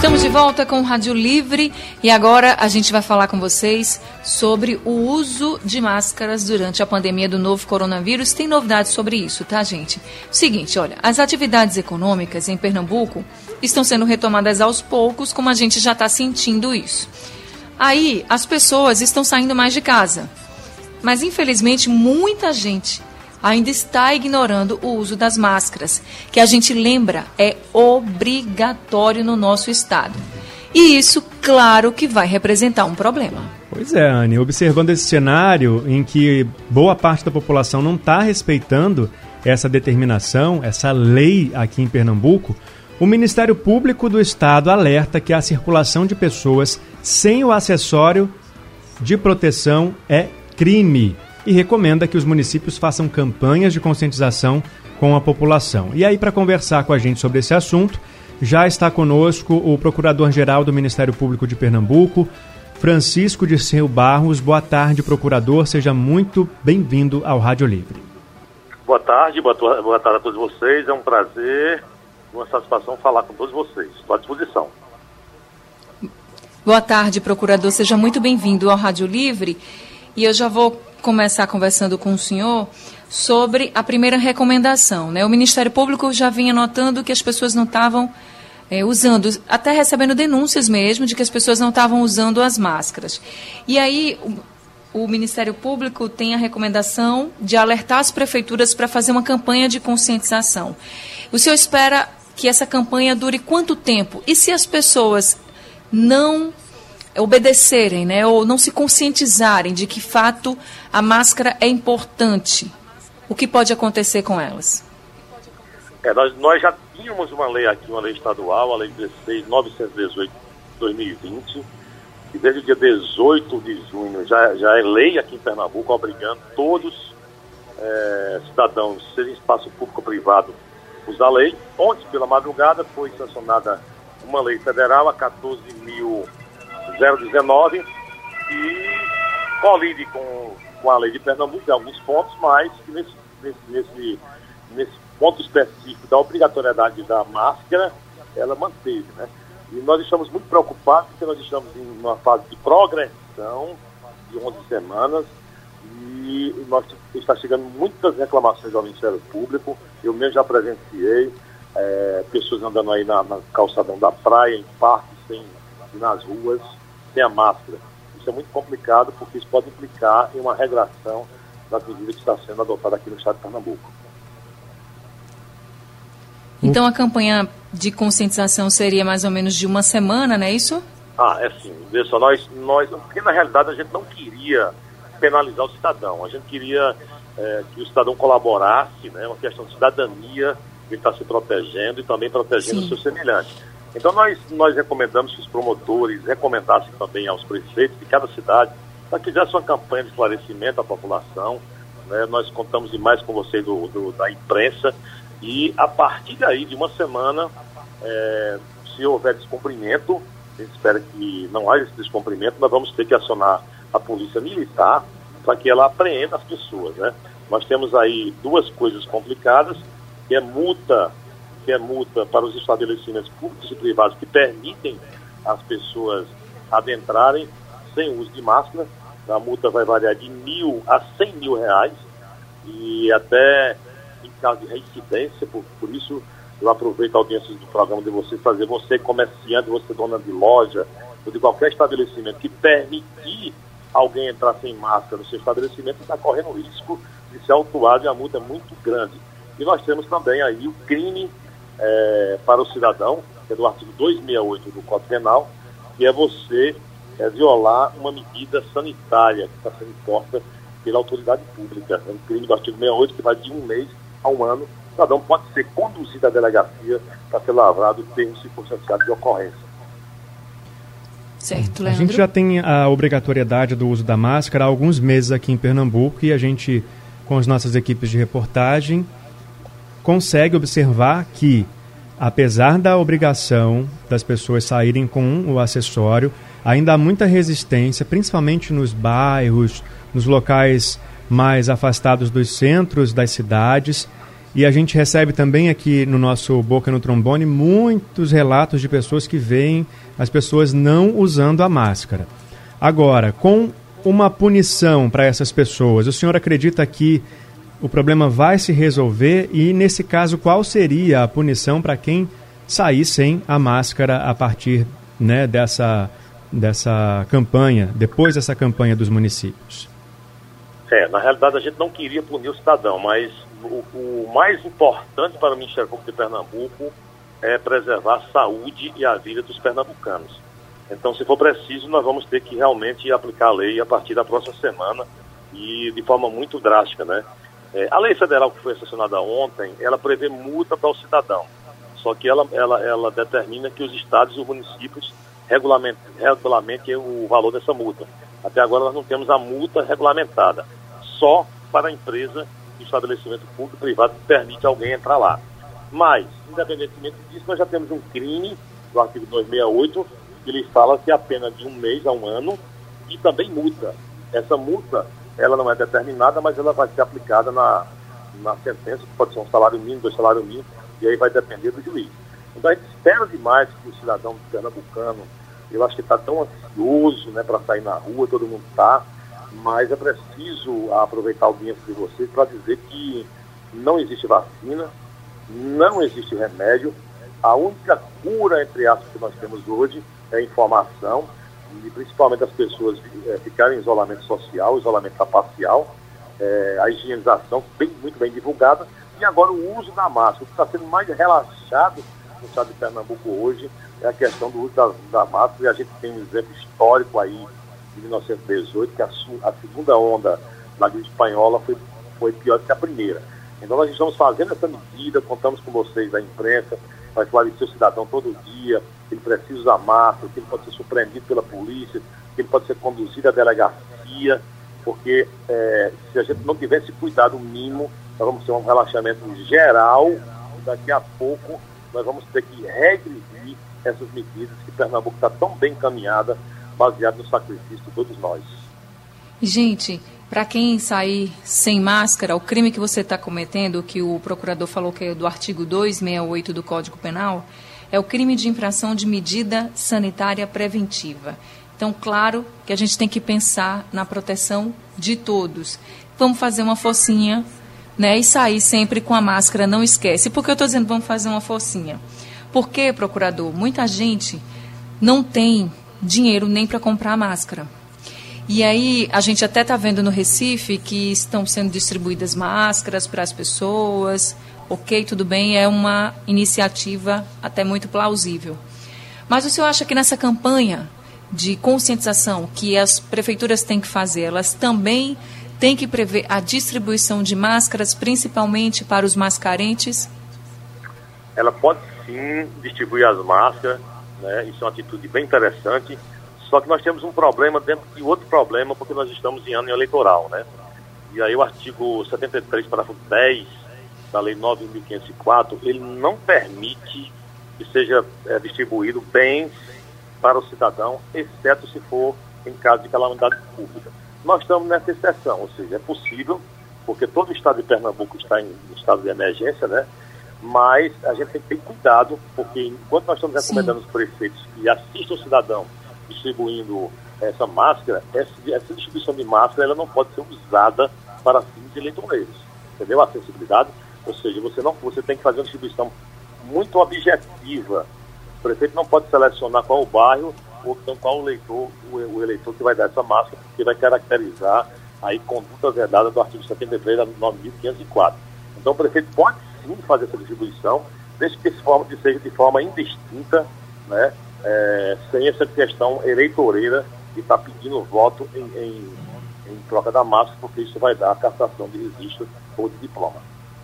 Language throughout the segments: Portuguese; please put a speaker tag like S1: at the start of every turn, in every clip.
S1: Estamos de volta com o Rádio Livre e agora a gente vai falar com vocês sobre o uso de máscaras durante a pandemia do novo coronavírus. Tem novidades sobre isso, tá, gente? Seguinte, olha, as atividades econômicas em Pernambuco estão sendo retomadas aos poucos, como a gente já está sentindo isso. Aí, as pessoas estão saindo mais de casa, mas infelizmente muita gente ainda está ignorando o uso das máscaras, que a gente lembra é obrigatório no nosso estado. E isso, claro, que vai representar um problema.
S2: Pois é, Anne, observando esse cenário em que boa parte da população não está respeitando essa determinação, essa lei aqui em Pernambuco, o Ministério Público do Estado alerta que a circulação de pessoas sem o acessório de proteção é crime e recomenda que os municípios façam campanhas de conscientização com a população. E aí, para conversar com a gente sobre esse assunto, já está conosco o Procurador-Geral do Ministério Público de Pernambuco, Francisco Dirceu Barros. Boa tarde, procurador. Seja muito bem-vindo ao Rádio Livre.
S3: Boa tarde a todos vocês. É um prazer, uma satisfação falar com todos vocês. Estou à disposição.
S1: Boa tarde, procurador. Seja muito bem-vindo ao Rádio Livre. E eu já vou começar conversando com o senhor sobre a primeira recomendação, né? O Ministério Público já vinha notando que as pessoas não estavam usando, até recebendo denúncias mesmo, de que as pessoas não estavam usando as máscaras. E aí o Ministério Público tem a recomendação de alertar as prefeituras para fazer uma campanha de conscientização. O senhor espera que essa campanha dure quanto tempo? E se as pessoas não obedecerem, né, ou não se conscientizarem de que, fato, a máscara é importante, o que pode acontecer com elas?
S3: Nós já tínhamos uma lei aqui, uma lei estadual, a Lei 16.918 de 2020, e desde o dia 18 de junho já é lei aqui em Pernambuco, obrigando todos cidadãos, seja em espaço público ou privado, usar a lei. Ontem, pela madrugada, foi sancionada uma lei federal, a 14.019, e colide com a lei de Pernambuco em alguns pontos, mas nesse ponto específico da obrigatoriedade da máscara, ela manteve, né? E nós estamos muito preocupados, porque nós estamos em uma fase de progressão de 11 semanas, e nós está chegando muitas reclamações ao Ministério Público. Eu mesmo já presenciei pessoas andando aí na calçadão da praia, em parques, nas ruas, sem a máscara. Isso é muito complicado, porque isso pode implicar em uma regressão da medida que está sendo adotada aqui no estado de Pernambuco.
S1: Então a campanha de conscientização seria mais ou menos de uma semana, não é isso?
S3: É sim. Veja só, nós, porque na realidade a gente não queria penalizar o cidadão, a gente queria que o cidadão colaborasse, né, uma questão de cidadania, ele está se protegendo e também protegendo o seu semelhante. Então nós recomendamos que os promotores recomendassem também aos prefeitos de cada cidade para que fizesse uma campanha de esclarecimento à população, né? Nós contamos demais com vocês da imprensa, e a partir daí de uma semana, se houver descumprimento, a gente espera que não haja esse descumprimento, nós vamos ter que acionar a polícia militar para que ela apreenda as pessoas, né? Nós temos aí duas coisas complicadas, que é multa para os estabelecimentos públicos e privados que permitem as pessoas adentrarem sem uso de máscara. A multa vai variar de R$1.000 a R$100.000, e até em caso de reincidência. Por isso eu aproveito a audiência do programa de vocês, fazer você comerciante, você dona de loja ou de qualquer estabelecimento que permitir alguém entrar sem máscara no seu estabelecimento, está correndo o risco de ser autuado, e a multa é muito grande. E nós temos também aí o crime para o cidadão, que é do artigo 268 do Código Penal, que é você violar uma medida sanitária que está sendo imposta pela autoridade pública. É um crime do artigo 68 que vai de 1 mês a 1 ano. O cidadão pode ser conduzido à delegacia para ser lavrado o termo circunstanciado de ocorrência.
S1: Certo, Leandro.
S2: A gente já tem a obrigatoriedade do uso da máscara há alguns meses aqui em Pernambuco, e a gente, com as nossas equipes de reportagem, consegue observar que, apesar da obrigação das pessoas saírem com o acessório, ainda há muita resistência, principalmente nos bairros, nos locais mais afastados dos centros das cidades, E a gente recebe também aqui no nosso Boca no Trombone muitos relatos de pessoas que veem as pessoas não usando a máscara. Agora, com uma punição para essas pessoas, o senhor acredita que o problema vai se resolver? E, nesse caso, qual seria a punição para quem sair sem a máscara a partir, né, dessa campanha, depois dessa campanha dos municípios?
S3: Na realidade a gente não queria punir o cidadão, mas o mais importante para o Ministério Público de Pernambuco é preservar a saúde e a vida dos pernambucanos. Então, se for preciso, nós vamos ter que realmente aplicar a lei a partir da próxima semana e de forma muito drástica, né? A lei federal que foi sancionada ontem, ela prevê multa para o cidadão, só que ela determina que os estados e os municípios regulamentem o valor dessa multa. Até agora nós não temos a multa regulamentada, só para a empresa e estabelecimento público privado que permite alguém entrar lá. Mas, independentemente disso, nós já temos um crime do artigo 268, que ele fala que a pena de 1 mês a 1 ano e também multa. Essa multa, ela não é determinada, mas ela vai ser aplicada na sentença, que pode ser um salário mínimo, 2 salários mínimos, e aí vai depender do juiz. Então a gente espera demais que o cidadão pernambucano, eu acho que está tão ansioso, né, para sair na rua, todo mundo está, mas é preciso aproveitar a audiência de vocês para dizer que não existe vacina, não existe remédio, a única cura, entre aspas, que nós temos hoje é a informação, e principalmente as pessoas ficarem em isolamento social, isolamento parcial, a higienização muito bem divulgada, e agora o uso da máscara. O que está sendo mais relaxado no estado de Pernambuco hoje é a questão do uso da máscara, e a gente tem um exemplo histórico aí de 1918, que a segunda onda da gripe espanhola foi pior do que a primeira. Então nós estamos fazendo essa medida, contamos com vocês da imprensa, vai esclarecer o cidadão todo dia, que ele precisa usar máscara, que ele pode ser surpreendido pela polícia, que ele pode ser conduzido à delegacia, porque se a gente não tiver esse cuidado mínimo, nós vamos ter um relaxamento geral, e daqui a pouco nós vamos ter que regredir essas medidas que Pernambuco está tão bem encaminhada, baseado no sacrifício de todos nós.
S1: Gente, para quem sair sem máscara, o crime que você está cometendo, que o procurador falou que é do artigo 268 do Código Penal, é o crime de infração de medida sanitária preventiva. Então, claro que a gente tem que pensar na proteção de todos. Vamos fazer uma focinha, né, e sair sempre com a máscara, não esquece. Por que eu estou dizendo vamos fazer uma focinha? Porque, procurador, muita gente não tem dinheiro nem para comprar máscara. E aí, a gente até está vendo no Recife que estão sendo distribuídas máscaras para as pessoas. Ok, tudo bem, é uma iniciativa até muito plausível. Mas o senhor acha que nessa campanha de conscientização que as prefeituras têm que fazer, elas também têm que prever a distribuição de máscaras, principalmente para os mais carentes?
S3: Ela pode sim distribuir as máscaras, né? Isso é uma atitude bem interessante. Só que nós temos um problema dentro de outro problema, porque nós estamos em ano eleitoral, né? E aí o artigo 73, parágrafo 10 da Lei 9.504, ele não permite que seja distribuído bens para o cidadão, exceto se for em caso de calamidade pública. Nós estamos nessa exceção, ou seja, é possível, porque todo o estado de Pernambuco está em estado de emergência, né? Mas a gente tem que ter cuidado, porque enquanto nós estamos recomendando os prefeitos que assistam o cidadão distribuindo essa máscara, essa distribuição de máscara ela não pode ser usada para fins eleitoreiros. Entendeu a sensibilidade? Ou seja, você tem que fazer uma distribuição muito objetiva. O prefeito não pode selecionar qual o bairro ou então qual o eleitor que vai dar essa máscara, porque vai caracterizar aí conduta vedada do artigo 73 da 9.504. Então o prefeito pode sim fazer essa distribuição, desde que seja de forma indistinta, né? Sem essa questão eleitoreira de estar pedindo voto em troca da máscara, porque isso vai dar a cassação de registro ou de diploma.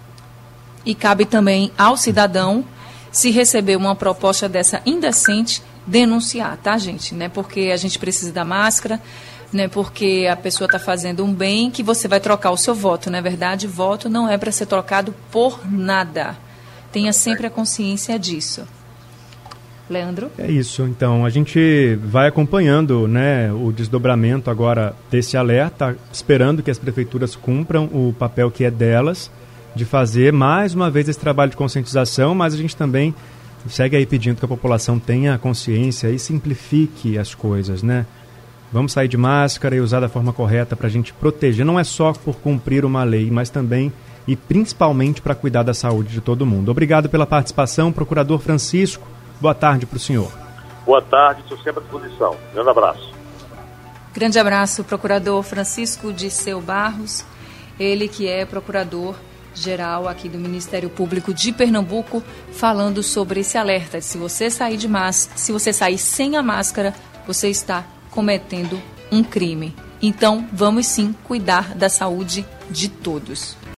S1: E cabe também ao cidadão, se receber uma proposta dessa indecente, denunciar, tá, gente? Não é porque a gente precisa da máscara, não é porque a pessoa está fazendo um bem que você vai trocar o seu voto. Na é verdade, voto não é para ser trocado por nada. Tenha sempre a consciência disso. Leandro? É
S2: isso, então, a gente vai acompanhando, né, o desdobramento agora desse alerta, esperando que as prefeituras cumpram o papel que é delas, de fazer mais uma vez esse trabalho de conscientização, mas a gente também segue aí pedindo que a população tenha consciência e simplifique as coisas, né? Vamos sair de máscara e usar da forma correta para a gente proteger, não é só por cumprir uma lei, mas também e principalmente para cuidar da saúde de todo mundo. Obrigado pela participação, procurador Francisco. Boa tarde para o senhor.
S3: Boa tarde, estou sempre à disposição. Grande abraço.
S1: Grande abraço, procurador Francisco Disseu Barros, ele que é procurador-geral aqui do Ministério Público de Pernambuco, falando sobre esse alerta. Se você sair sem a máscara, você está cometendo um crime. Então, vamos sim cuidar da saúde de todos.